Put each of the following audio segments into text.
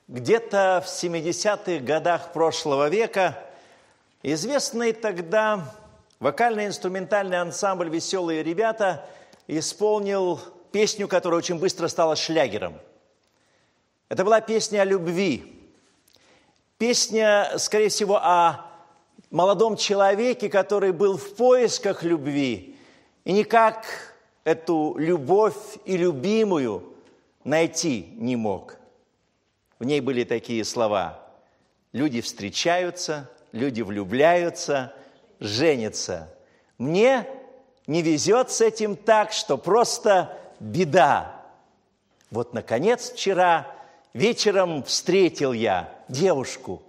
Где-то в 70-х годах прошлого века известный тогда вокально-инструментальный ансамбль «Веселые ребята» исполнил песню, которая очень быстро стала шлягером. Это была песня о любви. Песня, скорее всего, о молодом человеке, который был в поисках любви и никак эту любовь и любимую найти не мог. В ней были такие слова: люди встречаются, люди влюбляются, женятся. Мне не везет с этим так, что просто беда. Вот, наконец, вчера вечером встретил я девушку.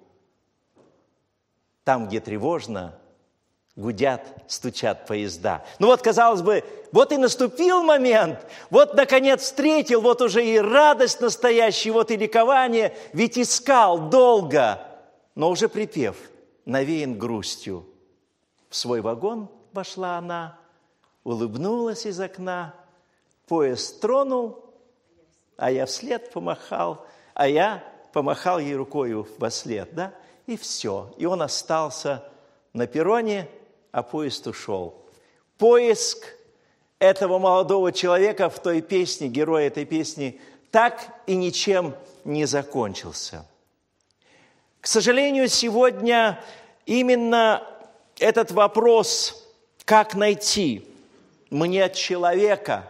Там, где тревожно, гудят, стучат поезда. Ну вот, казалось бы, вот и наступил момент, вот, наконец, встретил, вот уже и радость настоящая, вот и ликование, ведь искал долго, но уже припев навеян грустью. В свой вагон вошла она, улыбнулась из окна, поезд тронул, а я вслед помахал, а я помахал ей рукою вослед, да, и все. И он остался на перроне, а поезд ушел. Поиск этого молодого человека в той песне, героя этой песни, так и ничем не закончился. К сожалению, сегодня именно этот вопрос, как найти мне человека,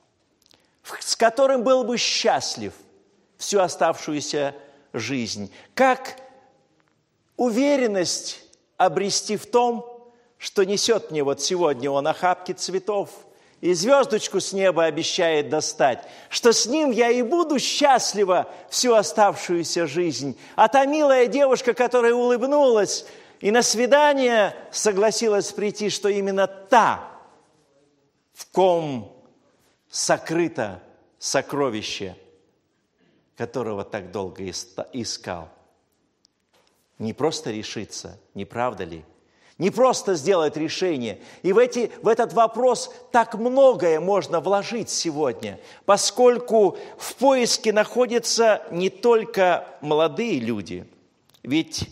с которым был бы счастлив всю оставшуюся жизнь, как уверенность обрести в том, что несет мне вот сегодня он охапки цветов и звездочку с неба обещает достать, что с ним я и буду счастлива всю оставшуюся жизнь. А та милая девушка, которая улыбнулась и на свидание согласилась прийти, что именно та, в ком сокрыто сокровище, которого так долго искал. Не просто решиться, не правда ли? Не просто сделать решение. И в этот вопрос так многое можно вложить сегодня, поскольку в поиске находятся не только молодые люди, ведь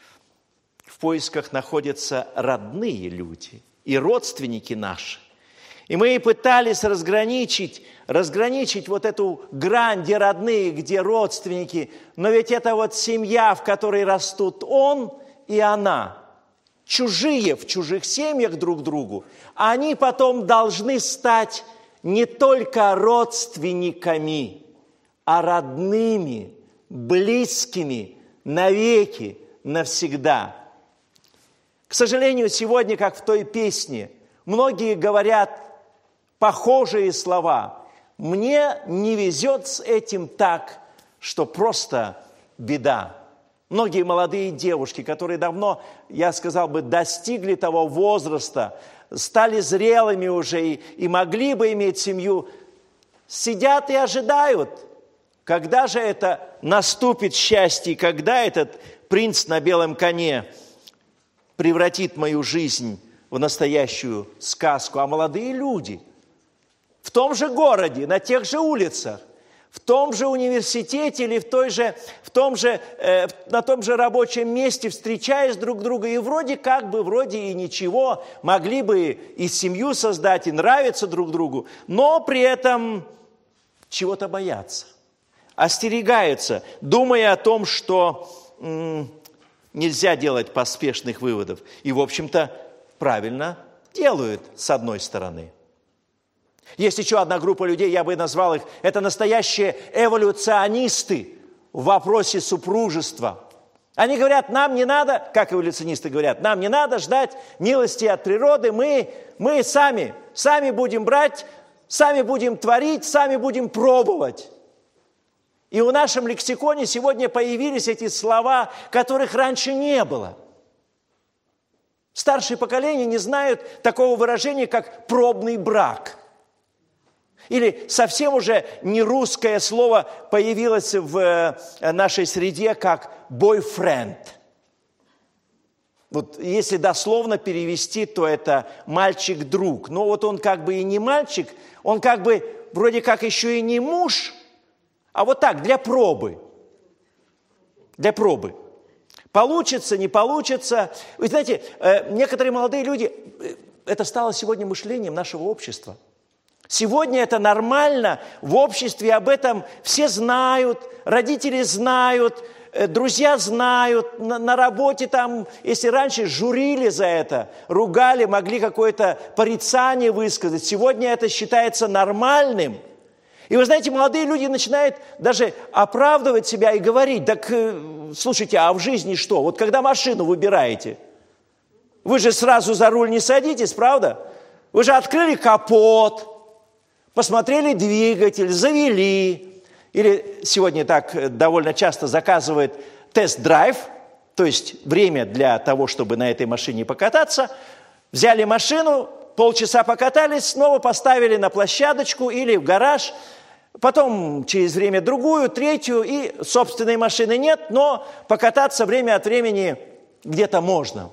в поисках находятся родные люди и родственники наши. И мы пытались разграничить вот эту грань, где родные, где родственники, но ведь это вот семья, в которой растут он и она, чужие в чужих семьях друг другу, они потом должны стать не только родственниками, а родными, близкими навеки, навсегда. К сожалению, сегодня, как в той песне, многие говорят похожие слова. Мне не везет с этим так, что просто беда. Многие молодые девушки, которые давно, я сказал бы, достигли того возраста, стали зрелыми уже и могли бы иметь семью, сидят и ожидают, когда же это наступит счастье, когда этот принц на белом коне превратит мою жизнь в настоящую сказку. А молодые люди в том же городе, на тех же улицах, в том же университете или на том же рабочем месте, встречаясь друг друга, и вроде и ничего, могли бы и семью создать, и нравиться друг другу, но при этом чего-то боятся, остерегаются, думая о том, что нельзя делать поспешных выводов. И, в общем-то, правильно делают с одной стороны. Есть еще одна группа людей, я бы назвал их, это настоящие эволюционисты в вопросе супружества. Они говорят, нам не надо, как эволюционисты говорят, нам не надо ждать милости от природы, мы сами будем брать, сами будем творить, сами будем пробовать. И в нашем лексиконе сегодня появились эти слова, которых раньше не было. Старшее поколение не знают такого выражения, как пробный брак. Или совсем уже не русское слово появилось в нашей среде, как бойфренд. Вот если дословно перевести, то это мальчик-друг. Но вот он как бы и не мальчик, он как бы вроде как еще и не муж, а вот так, для пробы. для пробы. Получится, не получится. Вы знаете, некоторые молодые люди, это стало сегодня мышлением нашего общества. Сегодня это нормально, в обществе об этом все знают, родители знают, друзья знают, на работе там, если раньше журили за это, ругали, могли какое-то порицание высказать, сегодня это считается нормальным. И вы знаете, молодые люди начинают даже оправдывать себя и говорить: так слушайте, а в жизни что? Вот когда машину выбираете, вы же сразу за руль не садитесь, правда? Вы же открыли капот, посмотрели двигатель, завели. Или сегодня так довольно часто заказывают тест-драйв, то есть время для того, чтобы на этой машине покататься. Взяли машину, полчаса покатались, снова поставили на площадочку или в гараж. Потом через время другую, третью, и собственной машины нет, но покататься время от времени где-то можно.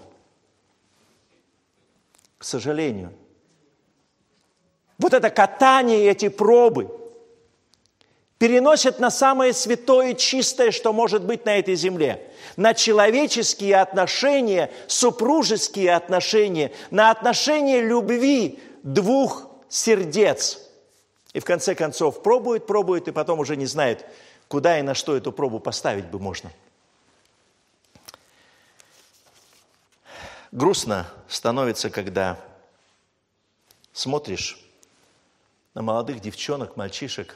К сожалению. Вот это катание, эти пробы переносят на самое святое и чистое, что может быть на этой земле. На человеческие отношения, супружеские отношения, на отношения любви двух сердец. И в конце концов пробует, и потом уже не знает, куда и на что эту пробу поставить бы можно. Грустно становится, когда смотришь на молодых девчонок, мальчишек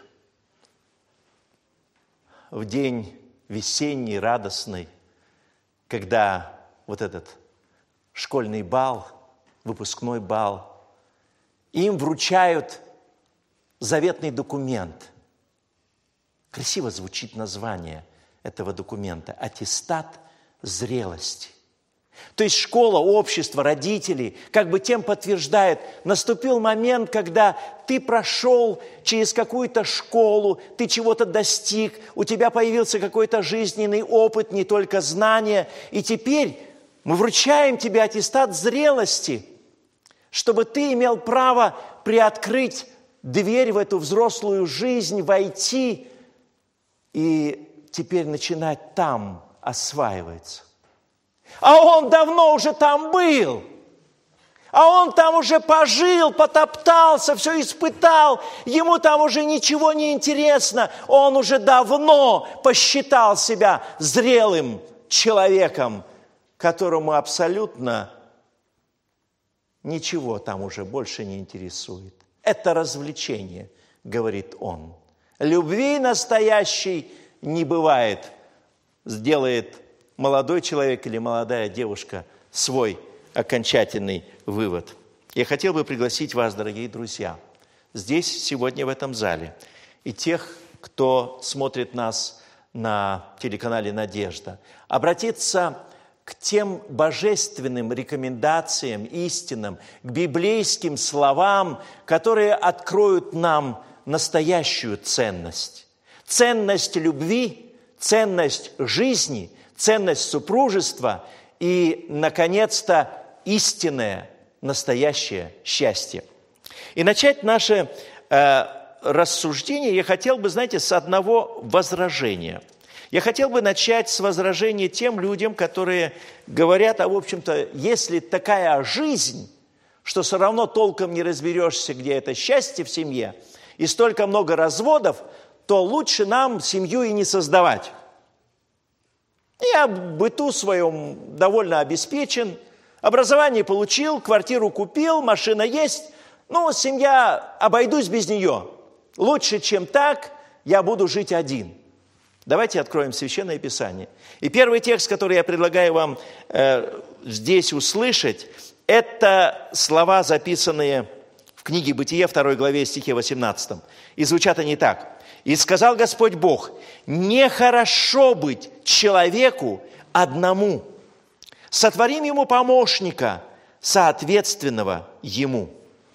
в день весенний, радостный, когда вот этот школьный бал, выпускной бал, им вручают заветный документ. Красиво звучит название этого документа – аттестат зрелости. То есть школа, общество, родители как бы тем подтверждает, наступил момент, когда ты прошел через какую-то школу, ты чего-то достиг, у тебя появился какой-то жизненный опыт, не только знания, и теперь мы вручаем тебе аттестат зрелости, чтобы ты имел право приоткрыть дверь в эту взрослую жизнь, войти и теперь начинать там осваиваться. А он давно уже там был. А он там уже пожил, потоптался, все испытал. Ему там уже ничего не интересно. Он уже давно посчитал себя зрелым человеком, которому абсолютно ничего там уже больше не интересует. Это развлечение, говорит он. Любви настоящей не бывает, сделает молодой человек или молодая девушка свой окончательный вывод. Я хотел бы пригласить вас, дорогие друзья, здесь, сегодня в этом зале, и тех, кто смотрит нас на телеканале «Надежда», обратиться к тем божественным рекомендациям, истинам, к библейским словам, которые откроют нам настоящую ценность. Ценность любви, ценность жизни, ценность супружества и, наконец-то, истинное, настоящее счастье. И начать наше рассуждение я хотел бы, знаете, с одного возражения. Я хотел бы начать с возражения тем людям, которые говорят, в общем-то, если такая жизнь, что все равно толком не разберешься, где это счастье в семье, и столько много разводов, то лучше нам семью и не создавать. Я в быту своем довольно обеспечен, образование получил, квартиру купил, машина есть, но семья, обойдусь без нее. Лучше, чем так, я буду жить один. Давайте откроем Священное Писание. И первый текст, который я предлагаю вам здесь услышать, это слова, записанные в книге Бытие, 2 главе, стихе 18. И звучат они так. «И сказал Господь Бог, нехорошо быть человеку одному. Сотворим ему помощника, соответственного ему».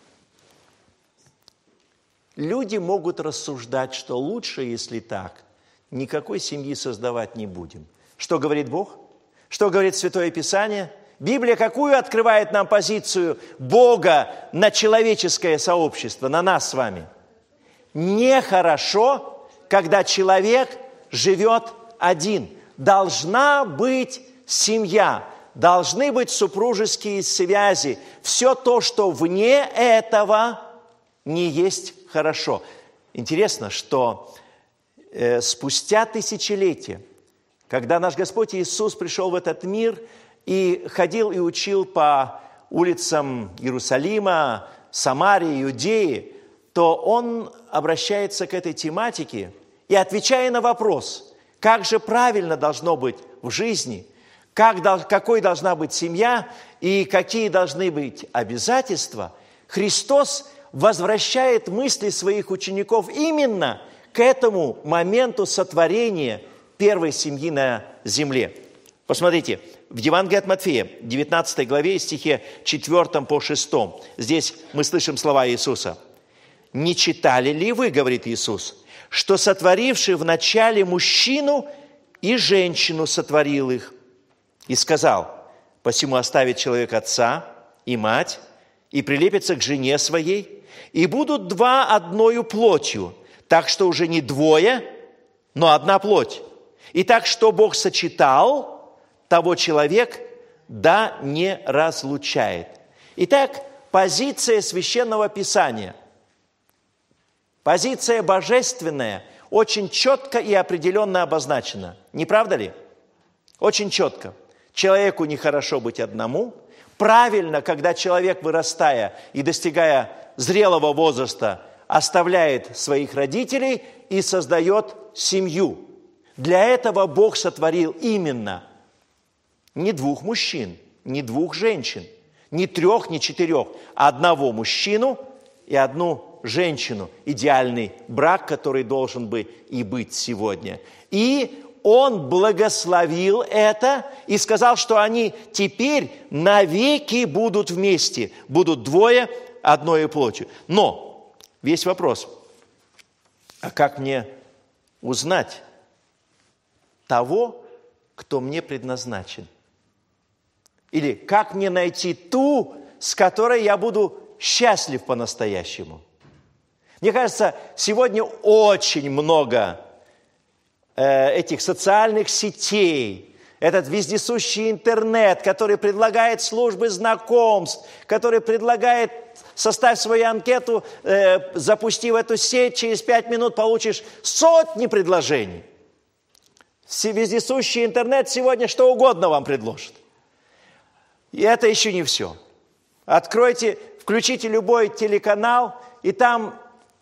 Люди могут рассуждать, что лучше, если так, никакой семьи создавать не будем. Что говорит Бог? Что говорит Святое Писание? Библия какую открывает нам позицию Бога на человеческое сообщество, на нас с вами? Нехорошо, когда человек живет один. должна быть семья, должны быть супружеские связи. Все то, что вне этого, не есть хорошо. Интересно, что спустя тысячелетия, когда наш Господь Иисус пришел в этот мир и ходил и учил по улицам Иерусалима, Самарии, Иудеи, то Он обращается к этой тематике и, отвечая на вопрос, как же правильно должно быть в жизни, какой должна быть семья и какие должны быть обязательства, Христос возвращает мысли своих учеников именно к этому моменту сотворения первой семьи на земле. Посмотрите, в Евангелии от Матфея, 19 главе, стихе 4 по 6, здесь мы слышим слова Иисуса. «Не читали ли вы, — говорит Иисус, — что сотворивший вначале мужчину и женщину сотворил их? И сказал, посему оставит человек отца и мать, и прилепится к жене своей, и будут два одною плотью, так что уже не двое, но одна плоть. И так, что Бог сочетал, того человек да не разлучает». Итак, позиция Священного Писания, позиция божественная, очень четко и определенно обозначена. Не правда ли? Очень четко. Человеку нехорошо быть одному. Правильно, когда человек, вырастая и достигая зрелого возраста, оставляет своих родителей и создает семью. Для этого Бог сотворил именно не двух мужчин, не двух женщин, не трех, не четырех, а одного мужчину и одну женщину. Идеальный брак, который должен бы и быть сегодня. И Он благословил это и сказал, что они теперь навеки будут вместе, будут двое одной плотью. Но весь вопрос, а как мне узнать того, кто мне предназначен? Или как мне найти ту, с которой я буду счастлив по-настоящему? Мне кажется, сегодня очень много этих социальных сетей, этот вездесущий интернет, который предлагает службы знакомств, который предлагает: составь свою анкету, запусти в эту сеть, через 5 минут получишь сотни предложений. Вездесущий интернет сегодня что угодно вам предложит. И это еще не все. Откройте, включите любой телеканал, и там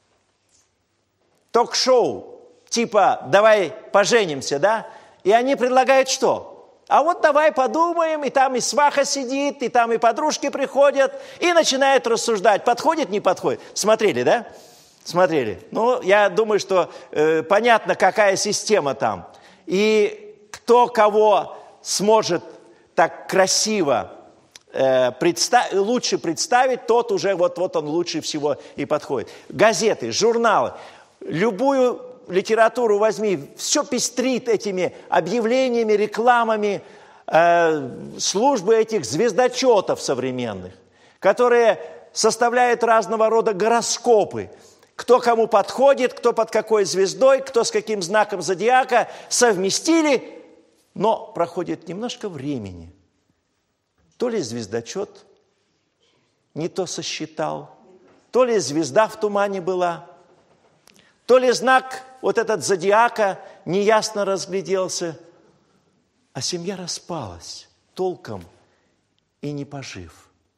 ток-шоу, типа «давай поженимся», да? И они предлагают что? А вот давай подумаем, и там и сваха сидит, и там и подружки приходят, и начинают рассуждать, подходит, не подходит. Смотрели, да? Смотрели. Ну, я думаю, что понятно, какая система там. И кто кого сможет так красиво лучше представить, тот уже вот он лучше всего и подходит. Газеты, журналы, любую литературу возьми, все пестрит этими объявлениями, рекламами, службы этих звездочетов современных, которые составляют разного рода гороскопы. Кто кому подходит, кто под какой звездой, кто с каким знаком зодиака, совместили, но проходит немножко времени. То ли звездочет не то сосчитал, то ли звезда в тумане была, то ли знак вот этот зодиака неясно разгляделся, а семья распалась толком и не пожив.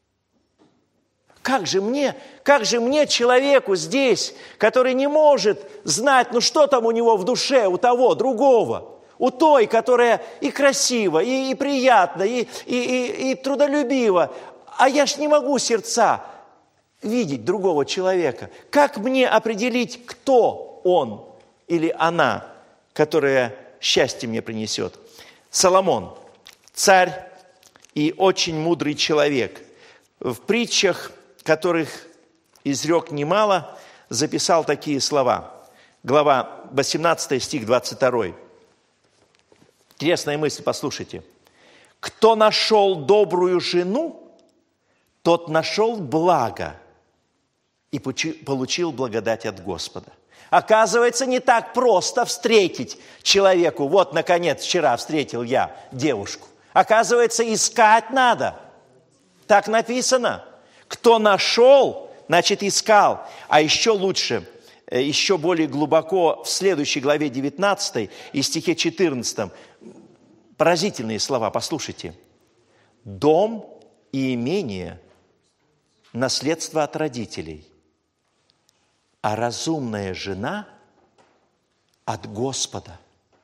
Как же мне, человеку здесь, который не может знать, что там у него в душе, у того, другого, у той, которая и красива, и приятна, и трудолюбива, а я ж не могу сердца видеть другого человека. Как мне определить, кто он или она, которая счастье мне принесет? Соломон, царь и очень мудрый человек, в притчах, которых изрек немало, записал такие слова. Глава 18, стих 22. Интересная мысль, послушайте. «Кто нашел добрую жену, тот нашел благо и получил благодать от Господа». Оказывается, не так просто встретить человеку. Вот, наконец, вчера встретил я девушку. Оказывается, искать надо. Так написано. Кто нашел, значит, искал. А еще лучше, еще более глубоко в следующей главе 19 и стихе 14. Поразительные слова, послушайте. Дом и имение – наследство от родителей, а разумная жена – от Господа.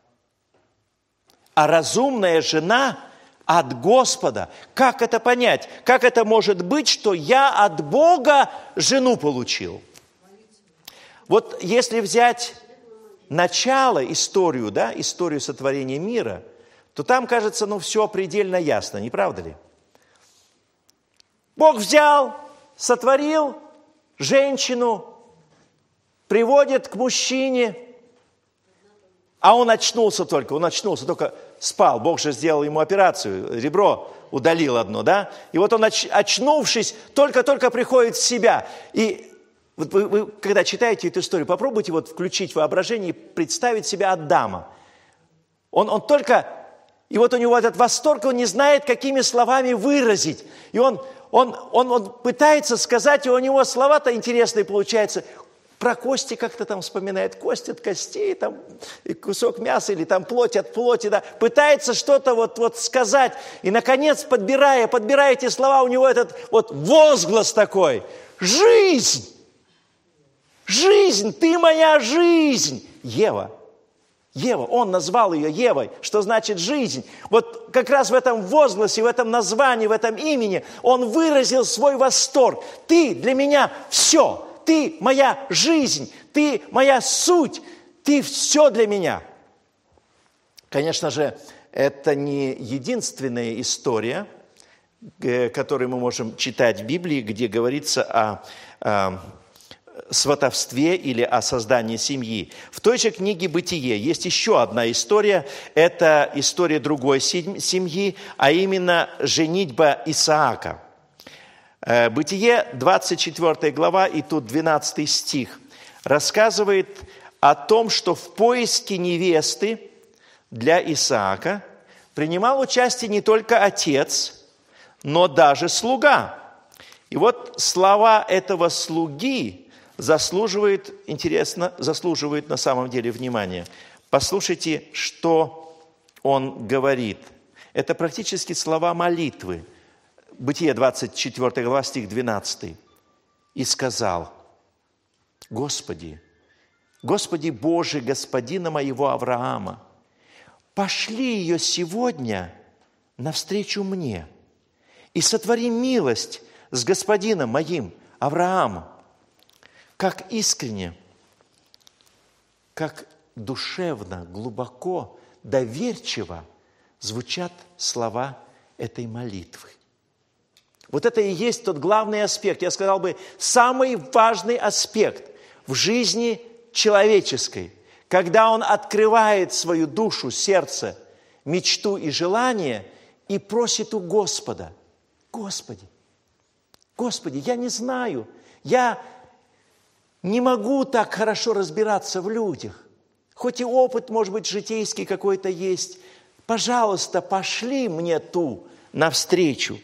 А разумная жена – от Господа. Как это понять? Как это может быть, что я от Бога жену получил? Вот если взять начало, историю, да, историю сотворения мира, то там, кажется, все предельно ясно, не правда ли? Бог взял, сотворил женщину, приводит к мужчине, а он очнулся только спал. Бог же сделал ему операцию, ребро удалил одно, да? И вот он, очнувшись, только-только приходит в себя. И вот вы, когда читаете эту историю, попробуйте вот включить воображение и представить себя Адама. Он только... И вот у него этот восторг, он не знает, какими словами выразить. И он пытается сказать, и у него слова-то интересные получаются. Про кости как-то там вспоминает. Кость от костей, там и кусок мяса, или там плоть от плоти. Да. Пытается что-то вот сказать. И, наконец, подбирая эти слова, у него этот вот возглас такой. Жизнь! Жизнь! Ты моя жизнь! Ева, он назвал ее Евой, что значит жизнь. Вот как раз в этом возгласе, в этом названии, в этом имени он выразил свой восторг. Ты для меня все. Ты моя жизнь, ты моя суть, ты все для меня. Конечно же, это не единственная история, которую мы можем читать в Библии, где говорится о сватовстве или о создании семьи. В той же книге «Бытие» есть еще одна история. Это история другой семьи, а именно женитьба Исаака. Бытие, 24 глава, и тут 12 стих, рассказывает о том, что в поиске невесты для Исаака принимал участие не только отец, но даже слуга. И вот слова этого слуги заслуживают на самом деле внимания. Послушайте, что он говорит. Это практически слова молитвы. Бытие, 24 глава, стих 12. «И сказал: Господи, Господи Боже, господина моего Авраама, пошли ее сегодня навстречу мне и сотвори милость с господином моим Авраамом». Как искренне, как душевно, глубоко, доверчиво звучат слова этой молитвы. Вот это и есть тот главный аспект, я сказал бы, самый важный аспект в жизни человеческой, когда он открывает свою душу, сердце, мечту и желание и просит у Господа: Господи, я не знаю, я не могу так хорошо разбираться в людях, хоть и опыт, может быть, житейский какой-то есть, пожалуйста, пошли мне ту навстречу.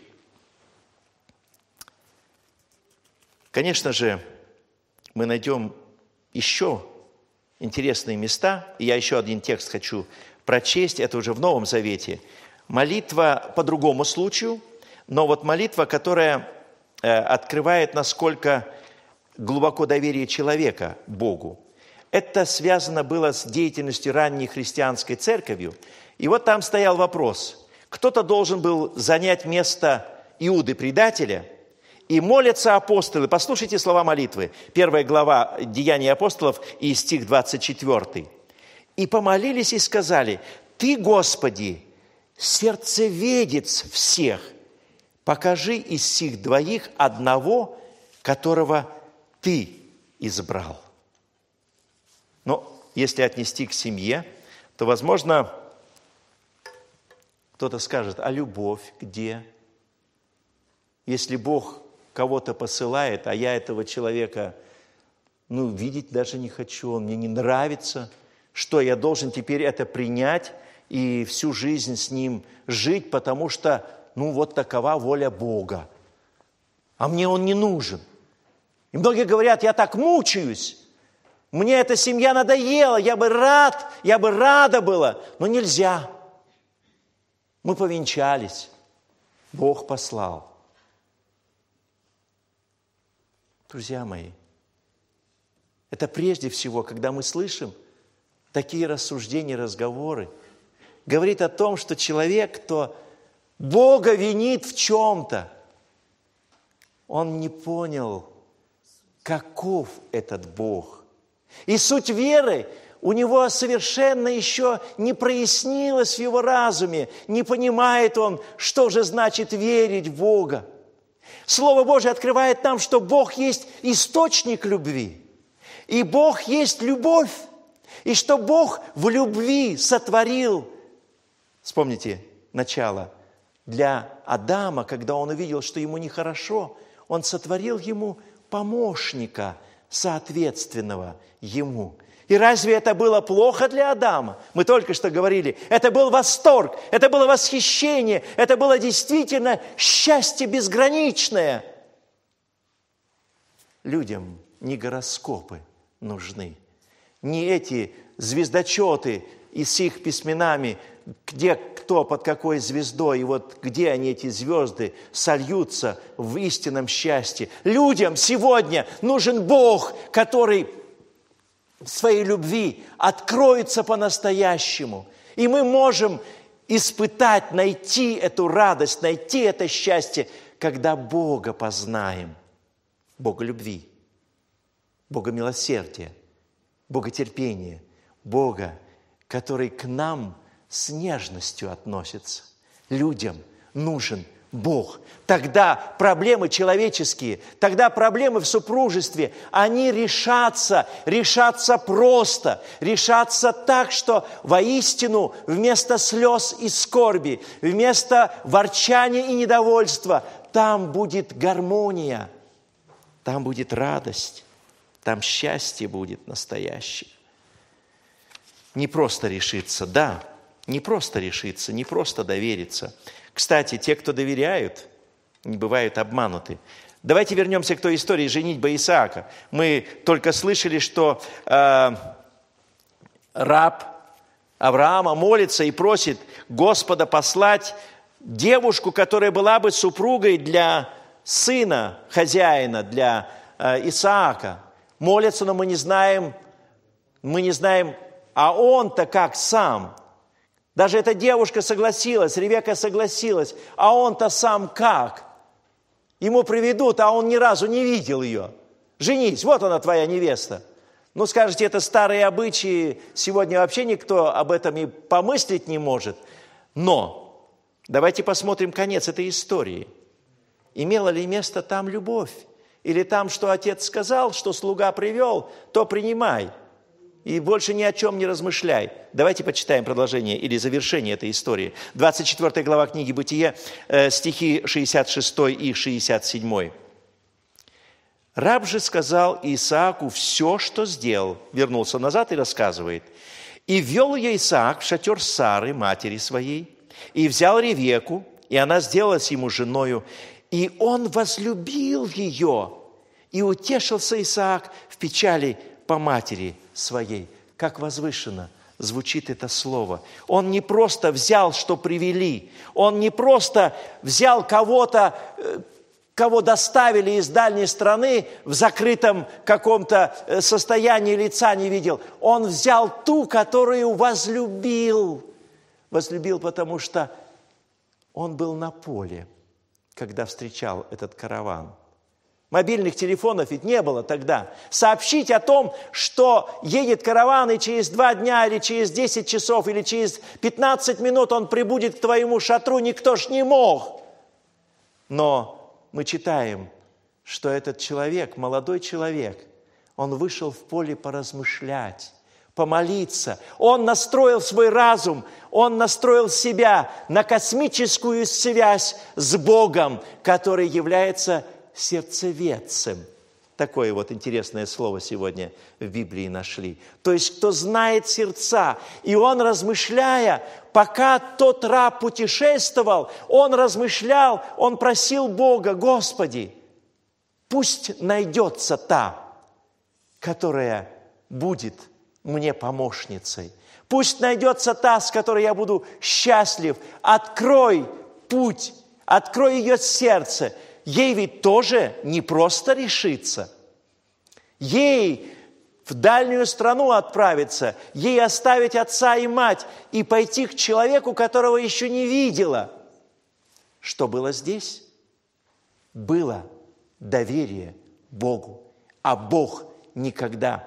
Конечно же, мы найдем еще интересные места. И я еще один текст хочу прочесть, это уже в Новом Завете. Молитва по другому случаю, но вот молитва, которая открывает, насколько глубоко доверие человека Богу. Это связано было с деятельностью ранней христианской церковью. И вот там стоял вопрос. Кто-то должен был занять место Иуды-предателя, и молятся апостолы. Послушайте слова молитвы. 1 глава Деяний апостолов и стих 24. «И помолились и сказали: Ты, Господи, сердцеведец всех, покажи из сих двоих одного, которого Ты избрал». Но если отнести к семье, то, возможно, кто-то скажет: а любовь где? Если Бог кого-то посылает, а я этого человека видеть даже не хочу, он мне не нравится. Что, я должен теперь это принять и всю жизнь с ним жить, потому что, вот такова воля Бога. А мне он не нужен. И многие говорят, я так мучаюсь, мне эта семья надоела, я бы рада была, но нельзя. Мы повенчались, Бог послал. Друзья мои, это прежде всего, когда мы слышим такие рассуждения, разговоры, говорит о том, что человек, кто Бога винит в чем-то, он не понял, каков этот Бог. И суть веры у него совершенно еще не прояснилась в его разуме, не понимает он, что же значит верить в Бога. Слово Божие открывает нам, что Бог есть источник любви, и Бог есть любовь, и что Бог в любви сотворил, вспомните начало, для Адама, когда он увидел, что ему нехорошо, он сотворил ему помощника, соответственного ему. И разве это было плохо для Адама? Мы только что говорили, это был восторг, это было восхищение, это было действительно счастье безграничное. Людям не гороскопы нужны, не эти звездочеты и с их письменами, где кто под какой звездой, и где они, эти звезды, сольются в истинном счастье. Людям сегодня нужен Бог, который в своей любви откроется по-настоящему. И мы можем испытать, найти эту радость, найти это счастье, когда Бога познаем. Бога любви, Бога милосердия, Бога терпения, Бога, который к нам с нежностью относится. Людям нужен Бог. Тогда проблемы человеческие, тогда проблемы в супружестве, они решатся просто, решатся так, что воистину вместо слез и скорби, вместо ворчания и недовольства, там будет гармония, там будет радость, там счастье будет настоящее. Не просто решиться, да, не просто решиться, не просто довериться. Кстати, те, кто доверяют, не бывают обмануты. Давайте вернемся к той истории женитьбы Исаака. Мы только слышали, что раб Авраама молится и просит Господа послать девушку, которая была бы супругой для сына хозяина, для Исаака. Молится, но мы не знаем, а он-то как сам. Даже эта девушка согласилась, Ревекка согласилась, а он-то сам как? Ему приведут, а он ни разу не видел ее. Женись, вот она твоя невеста. Скажете, это старые обычаи, сегодня вообще никто об этом и помыслить не может. Но давайте посмотрим конец этой истории. Имела ли место там любовь? Или там, что отец сказал, что слуга привел, то принимай. И больше ни о чем не размышляй. Давайте почитаем продолжение или завершение этой истории. 24 глава книги «Бытие», стихи 66 и 67. «Раб же сказал Исааку все, что сделал». Вернулся назад и рассказывает. «И ввел ее Исаак в шатер Сары, матери своей, и взял Ревекку, и она сделалась ему женою, и он возлюбил ее, и утешился Исаак в печали по матери своей». Как возвышенно звучит это слово. Он не просто взял, что привели. Он не просто взял кого-то, кого доставили из дальней страны, в закрытом каком-то состоянии лица не видел. Он взял ту, которую возлюбил. Возлюбил, потому что он был на поле, когда встречал этот караван. Мобильных телефонов ведь не было тогда. Сообщить о том, что едет караван, и через 2 дня, или через 10 часов, или через 15 минут он прибудет к твоему шатру, никто ж не мог. Но мы читаем, что этот человек, молодой человек, он вышел в поле поразмышлять, помолиться. Он настроил свой разум, он настроил себя на космическую связь с Богом, который является сердцеведцем. Такое вот интересное слово сегодня в Библии нашли. То есть, кто знает сердца. И он, размышляя, пока тот раб путешествовал, он размышлял, он просил Бога: Господи, пусть найдется та, которая будет мне помощницей. Пусть найдется та, с которой я буду счастлив. Открой путь, открой ее сердце. Ей ведь тоже не просто решиться. Ей в дальнюю страну отправиться, ей оставить отца и мать и пойти к человеку, которого еще не видела. Что было здесь? Было доверие Богу. А Бог никогда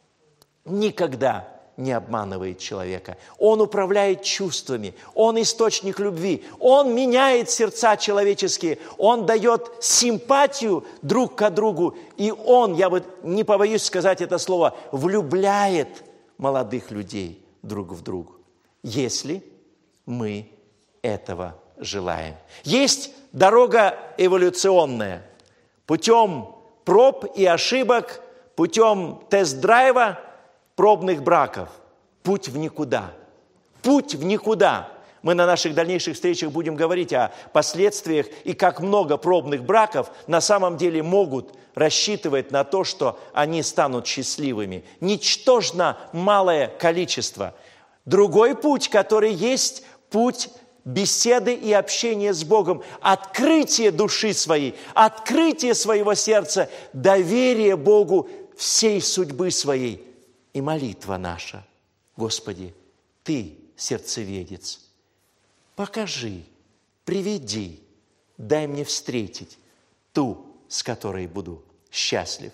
не обманывает человека. Он управляет чувствами, Он источник любви, Он меняет сердца человеческие, Он дает симпатию друг к другу, и Он, я вот не побоюсь сказать это слово, влюбляет молодых людей друг в друга, если мы этого желаем. Есть дорога эволюционная, путем проб и ошибок, путем тест-драйва, пробных браков. Путь в никуда. Путь в никуда. Мы на наших дальнейших встречах будем говорить о последствиях и как много пробных браков на самом деле могут рассчитывать на то, что они станут счастливыми. Ничтожно малое количество. Другой путь, который есть, путь беседы и общения с Богом, открытие души своей, открытие своего сердца, доверие Богу всей судьбы своей. И молитва наша: Господи, Ты сердцеведец, покажи, приведи, дай мне встретить ту, с которой буду счастлив.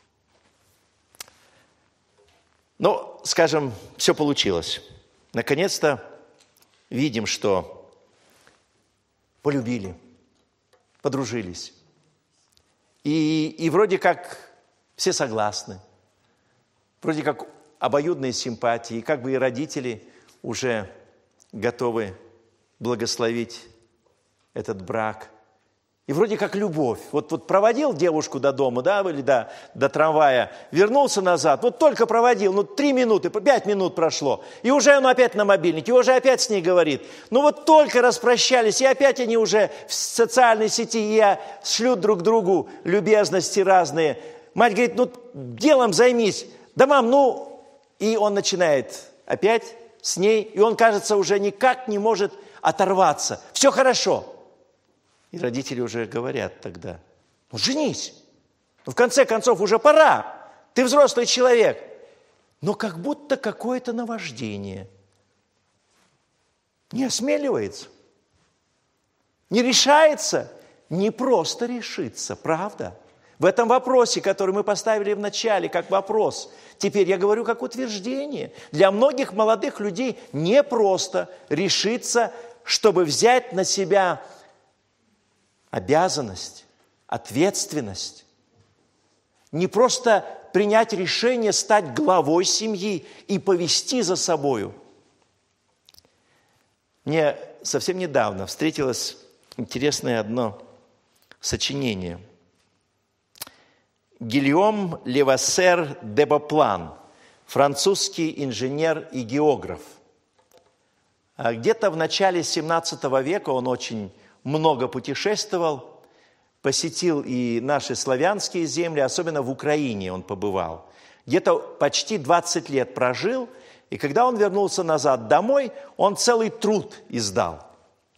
Ну, скажем, все получилось. Наконец-то видим, что полюбили, подружились. И вроде как все согласны. Вроде как обоюдные симпатии, как бы и родители уже готовы благословить этот брак. И вроде как любовь. Вот проводил девушку до дома, да, или до трамвая, вернулся назад, вот только проводил, 3 минуты, 5 минут прошло, и уже он опять на мобильнике, и уже опять с ней говорит. Вот только распрощались, и опять они уже в социальной сети, и шлют друг другу любезности разные. Мать говорит: делом займись. Да, мам, И он начинает опять с ней, и он, кажется, уже никак не может оторваться. Все хорошо. И родители уже говорят тогда: женись. В конце концов, уже пора. Ты взрослый человек. Но как будто какое-то наваждение. Не осмеливается. Не решается. Не просто решится, правда? В этом вопросе, который мы поставили в начале как вопрос, теперь я говорю как утверждение. Для многих молодых людей непросто решиться, чтобы взять на себя обязанность, ответственность. Не просто принять решение стать главой семьи и повести за собою. Мне совсем недавно встретилось интересное одно сочинение. Гильом Левассер де Боплан, французский инженер и географ. Где-то в начале 17 века он очень много путешествовал, посетил и наши славянские земли, особенно в Украине он побывал. Где-то почти 20 лет прожил, и когда он вернулся назад домой, он целый труд издал.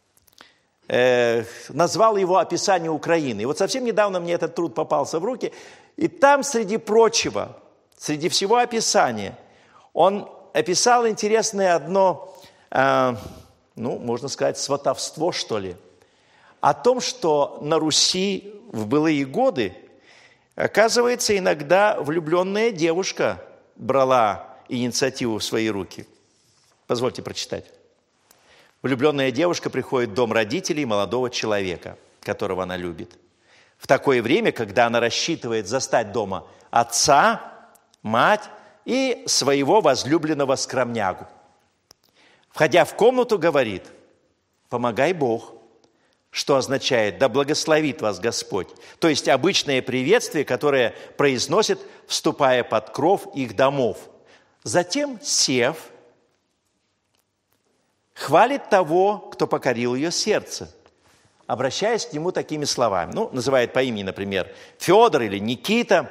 Назвал его «Описание Украины». И вот совсем недавно мне этот труд попался в руки, и там, среди прочего, среди всего описания, он описал интересное одно, можно сказать, сватовство, что ли, о том, что на Руси в былые годы, оказывается, иногда влюбленная девушка брала инициативу в свои руки. Позвольте прочитать. Влюбленная девушка приходит в дом родителей молодого человека, которого она любит. В такое время, когда она рассчитывает застать дома отца, мать и своего возлюбленного скромнягу. Входя в комнату, говорит: «Помогай Бог, что означает «да благословит вас Господь». То есть обычное приветствие, которое произносит, вступая под кров их домов. Затем, сев, хвалит того, кто покорил ее сердце, обращаясь к нему такими словами. Называет по имени, например, Федор или Никита.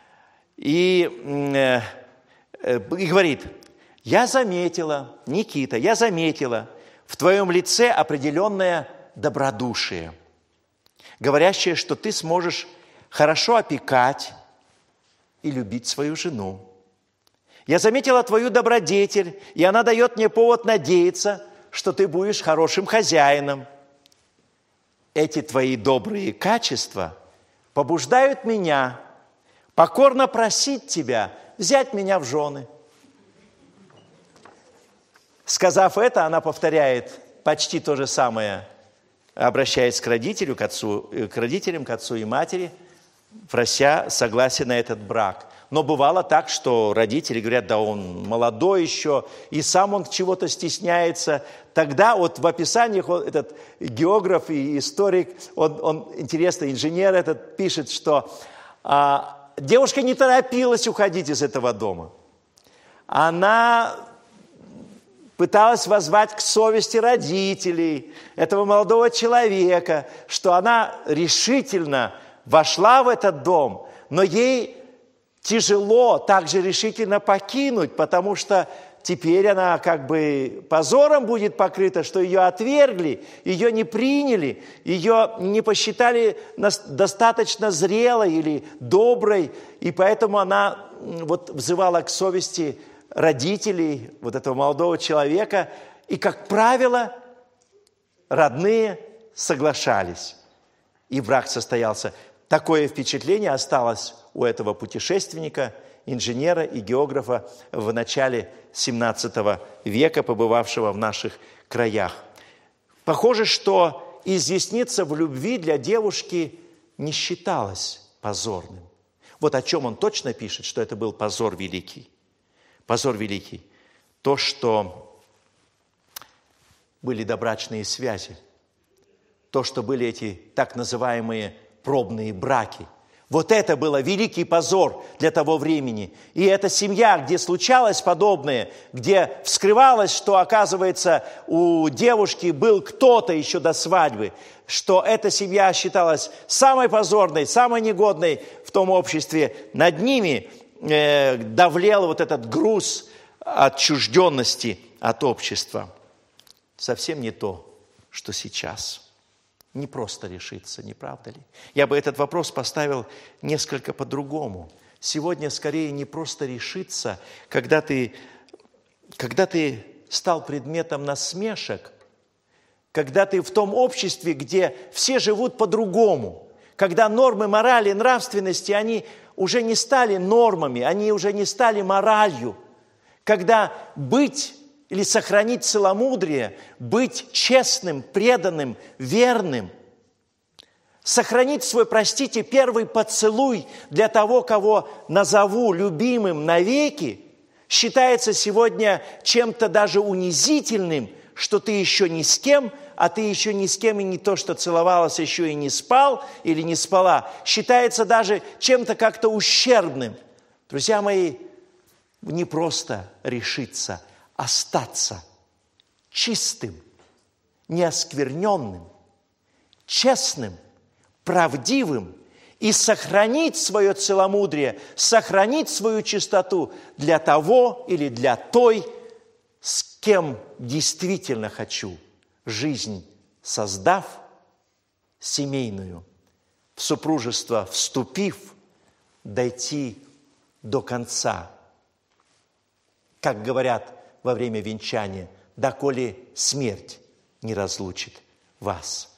И говорит: «Я заметила, Никита, я заметила в твоем лице определенное добродушие, говорящее, что ты сможешь хорошо опекать и любить свою жену. Я заметила твою добродетель, и она дает мне повод надеяться, что ты будешь хорошим хозяином. Эти твои добрые качества побуждают меня покорно просить тебя взять меня в жены». Сказав это, она повторяет почти то же самое, обращаясь к родителям, к отцу и матери, прося согласия на этот брак. Но бывало так, что родители говорят: да он молодой еще, и сам он чего-то стесняется. Тогда в описаниях этот географ и историк, он интересно, инженер этот пишет, что девушка не торопилась уходить из этого дома. Она пыталась воззвать к совести родителей этого молодого человека, что она решительно вошла в этот дом, но ей тяжело также решительно покинуть, потому что теперь она позором будет покрыта, что ее отвергли, ее не приняли, ее не посчитали достаточно зрелой или доброй, и поэтому она взывала к совести родителей этого молодого человека, и, как правило, родные соглашались, и брак состоялся. Такое впечатление осталось у этого путешественника, инженера и географа в начале 17 века, побывавшего в наших краях. Похоже, что изъясниться в любви для девушки не считалось позорным. О чем он точно пишет, что это был позор великий. Позор великий. То, что были добрачные связи. То, что были эти так называемые пробные браки. Это было великий позор для того времени. И эта семья, где случалось подобное, где вскрывалось, что, оказывается, у девушки был кто-то еще до свадьбы, что эта семья считалась самой позорной, самой негодной в том обществе, над ними давлел этот груз отчужденности от общества. Совсем не то, что сейчас. Не просто решиться, не правда ли? Я бы этот вопрос поставил несколько по-другому. Сегодня скорее не просто решиться, когда ты стал предметом насмешек, когда ты в том обществе, где все живут по-другому, когда нормы морали и нравственности, они уже не стали нормами, они уже не стали моралью, когда быть или сохранить целомудрие, быть честным, преданным, верным, сохранить свой, простите, первый поцелуй для того, кого назову любимым навеки, считается сегодня чем-то даже унизительным, что ты еще ни с кем, а ты еще ни с кем и не то, что целовалась, еще и не спал или не спала, считается даже чем-то как-то ущербным. Друзья мои, не просто решиться, остаться чистым, неоскверненным, честным, правдивым и сохранить свое целомудрие, сохранить свою чистоту для того или для той, с кем действительно хочу, жизнь создав семейную, в супружество вступив, дойти до конца. Как говорят во время венчания: доколе смерть не разлучит вас.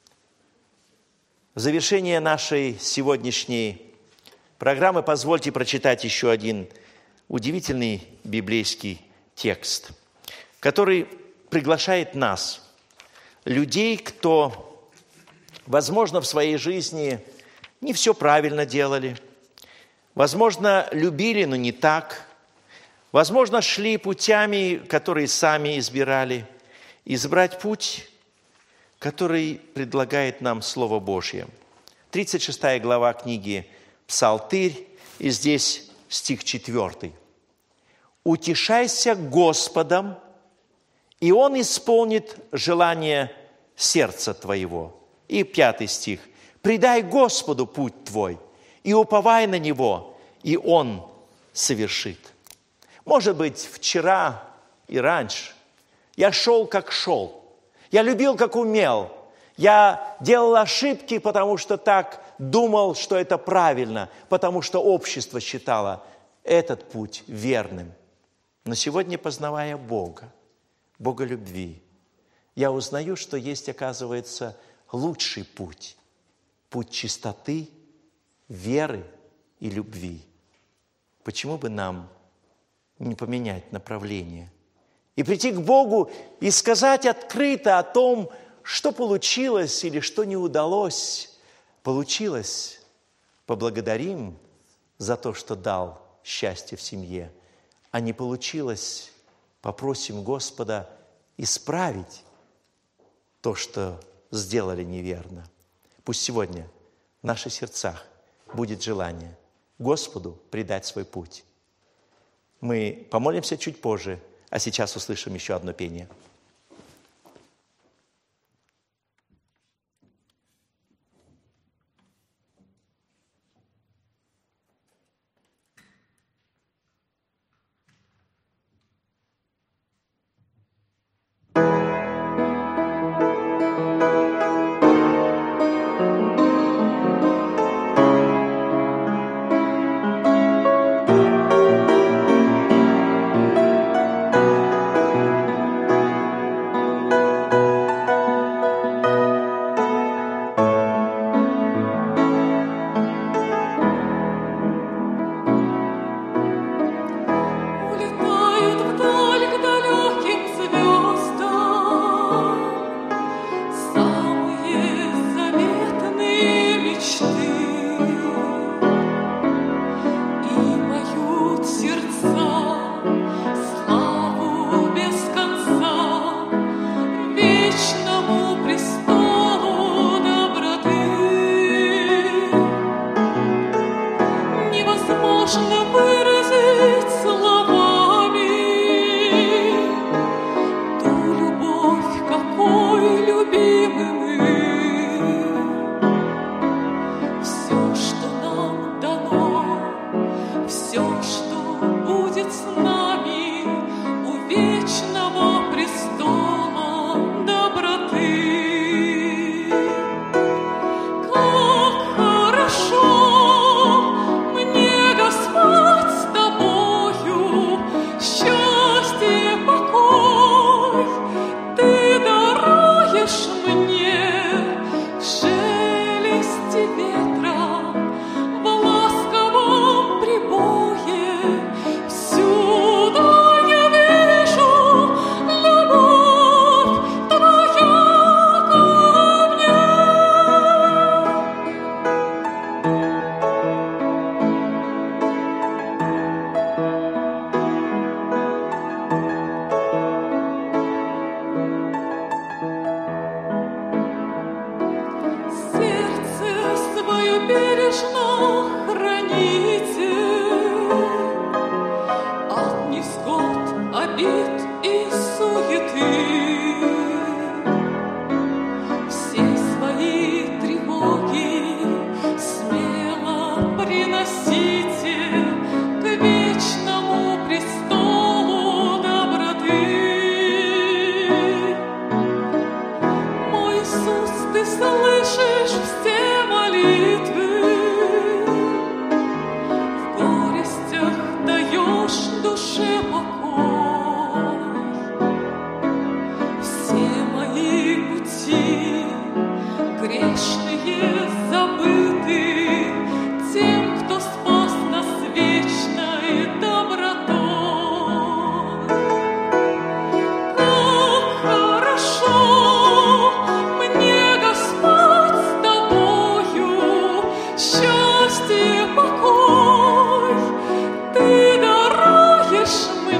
В завершение нашей сегодняшней программы позвольте прочитать еще один удивительный библейский текст, который приглашает нас, людей, кто, возможно, в своей жизни не все правильно делали, возможно, любили, но не так, возможно, шли путями, которые сами избирали. Избрать путь который предлагает нам Слово Божье. 36 глава книги «Псалтырь», и здесь стих 4. «Утешайся Господом, и Он исполнит желание сердца твоего». И 5 стих. «Предай Господу путь твой, и уповай на Него, и Он совершит». Может быть, вчера и раньше я шел, как шел. Я любил, как умел. Я делал ошибки, потому что так думал, что это правильно, потому что общество считало этот путь верным. Но сегодня, познавая Бога, Бога любви, я узнаю, что есть, оказывается, лучший путь. Путь чистоты, веры и любви. Почему бы нам не поменять направление? И прийти к Богу и сказать открыто о том, что получилось или что не удалось. Получилось. Поблагодарим за то, что дал счастье в семье. А не получилось, попросим Господа исправить то, что сделали неверно. Пусть сегодня в наших сердцах будет желание Господу предать свой путь. Мы помолимся чуть позже, а сейчас услышим еще одно пение.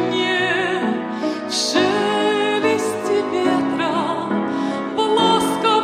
Шелести ветра в ласковом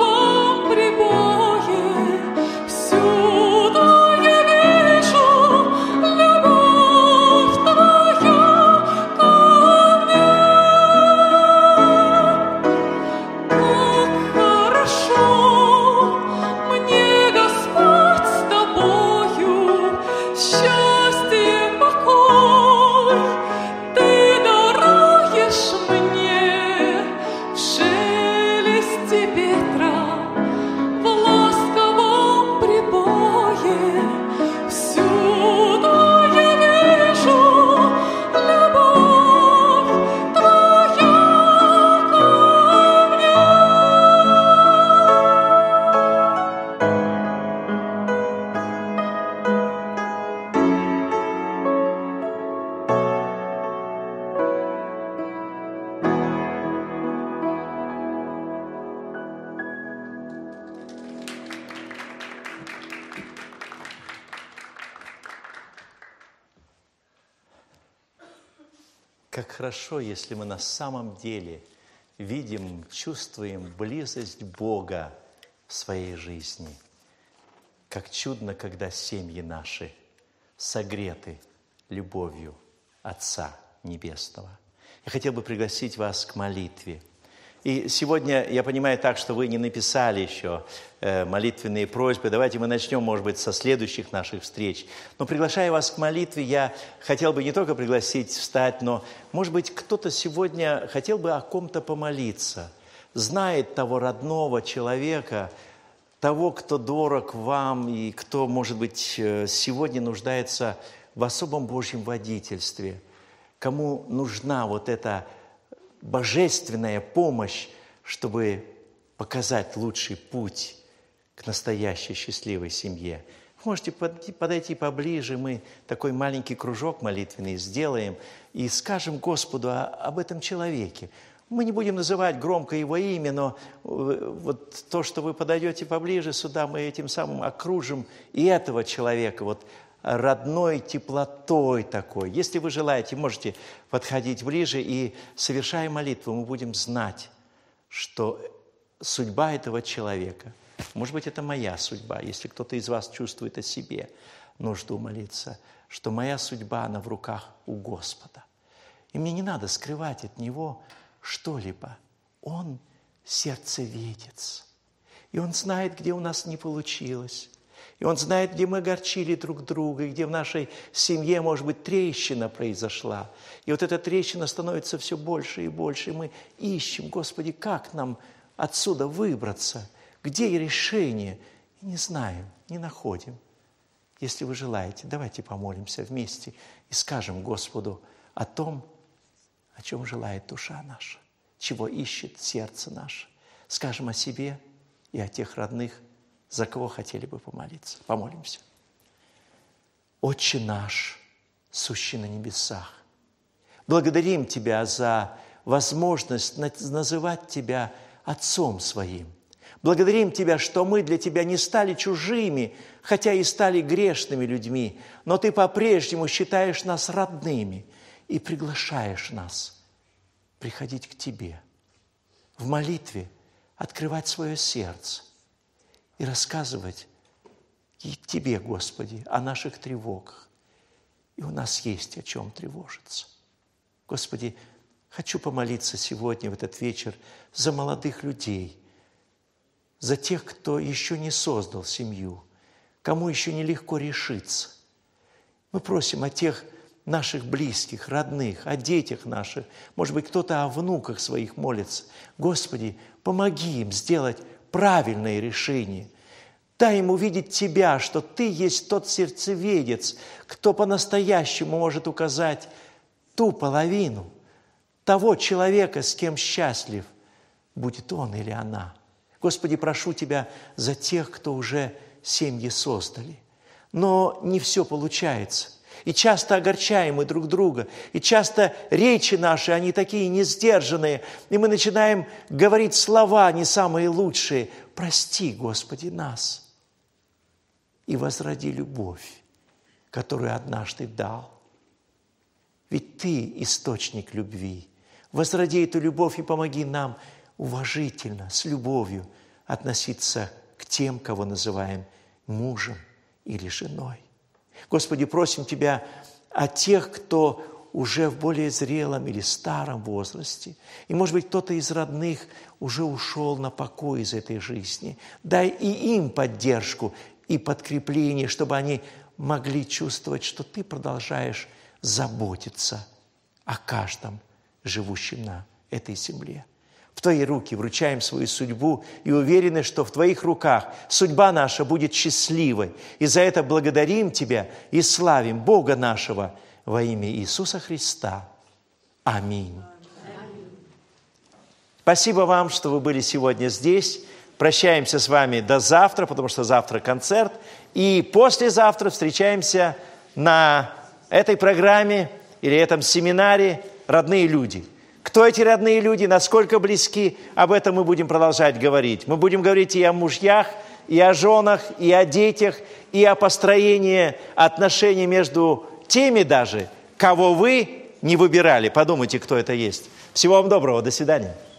Как хорошо, если мы на самом деле видим, чувствуем близость Бога в своей жизни. Как чудно, когда семьи наши согреты любовью Отца Небесного. Я хотел бы пригласить вас к молитве. И сегодня я понимаю так, что вы не написали еще молитвенные просьбы. Давайте мы начнем, может быть, со следующих наших встреч. Но приглашая вас к молитве, я хотел бы не только пригласить встать, но, может быть, кто-то сегодня хотел бы о ком-то помолиться. Знает того родного человека, того, кто дорог вам и кто, может быть, сегодня нуждается в особом Божьем водительстве, кому нужна вот эта божественная помощь, чтобы показать лучший путь к настоящей счастливой семье. Вы можете подойти поближе, мы такой маленький кружок молитвенный сделаем и скажем Господу об этом человеке. Мы не будем называть громко его имя, но вот то, что вы подойдете поближе сюда, мы этим самым окружим и этого человека, вот родной теплотой такой. Если вы желаете, можете подходить ближе, и, совершая молитву, мы будем знать, что судьба этого человека, может быть, это моя судьба, если кто-то из вас чувствует о себе нужду молиться, что моя судьба, она в руках у Господа. И мне не надо скрывать от Него что-либо. Он сердцеведец. И Он знает, где у нас не получилось. И Он знает, где мы огорчили друг друга, и где в нашей семье, может быть, трещина произошла. И вот эта трещина становится все больше и больше. И мы ищем, Господи, как нам отсюда выбраться? Где решение? И не знаем, не находим. Если вы желаете, давайте помолимся вместе и скажем Господу о том, о чем желает душа наша, чего ищет сердце наше. Скажем о себе и о тех родных, за кого хотели бы помолиться. Помолимся. Отче наш, сущий на небесах, благодарим Тебя за возможность называть Тебя Отцом Своим. Благодарим Тебя, что мы для Тебя не стали чужими, хотя и стали грешными людьми, но Ты по-прежнему считаешь нас родными и приглашаешь нас приходить к Тебе, в молитве открывать свое сердце и рассказывать и Тебе, Господи, о наших тревогах. И у нас есть о чем тревожиться. Господи, хочу помолиться сегодня, в этот вечер, за молодых людей, за тех, кто еще не создал семью, кому еще нелегко решиться. Мы просим о тех наших близких, родных, о детях наших. Может быть, кто-то о внуках своих молится. Господи, помоги им сделать правильное решение. Дай им увидеть Тебя, что Ты есть тот сердцеведец, кто по-настоящему может указать ту половину того человека, с кем счастлив, будет он или она. Господи, прошу Тебя за тех, кто уже семьи создали. Но не все получается. И часто огорчаем мы друг друга, и часто речи наши, они такие несдержанные, и мы начинаем говорить слова не самые лучшие. Прости, Господи, нас, и возроди любовь, которую однажды дал. Ведь Ты источник любви. Возроди эту любовь и помоги нам уважительно, с любовью относиться к тем, кого называем мужем или женой. Господи, просим Тебя о тех, кто уже в более зрелом или старом возрасте. И, может быть, кто-то из родных уже ушел на покой из этой жизни. Дай и им поддержку и подкрепление, чтобы они могли чувствовать, что Ты продолжаешь заботиться о каждом живущем на этой земле. В Твои руки вручаем свою судьбу и уверены, что в Твоих руках судьба наша будет счастливой. И за это благодарим Тебя и славим Бога нашего во имя Иисуса Христа. Аминь. Спасибо вам, что вы были сегодня здесь. Прощаемся с вами до завтра, потому что завтра концерт. И послезавтра встречаемся на этой программе или этом семинаре «Родные люди». Кто эти родные люди, насколько близки, об этом мы будем продолжать говорить. Мы будем говорить и о мужьях, и о женах, и о детях, и о построении отношений между теми даже, кого вы не выбирали. Подумайте, кто это есть. Всего вам доброго, до свидания.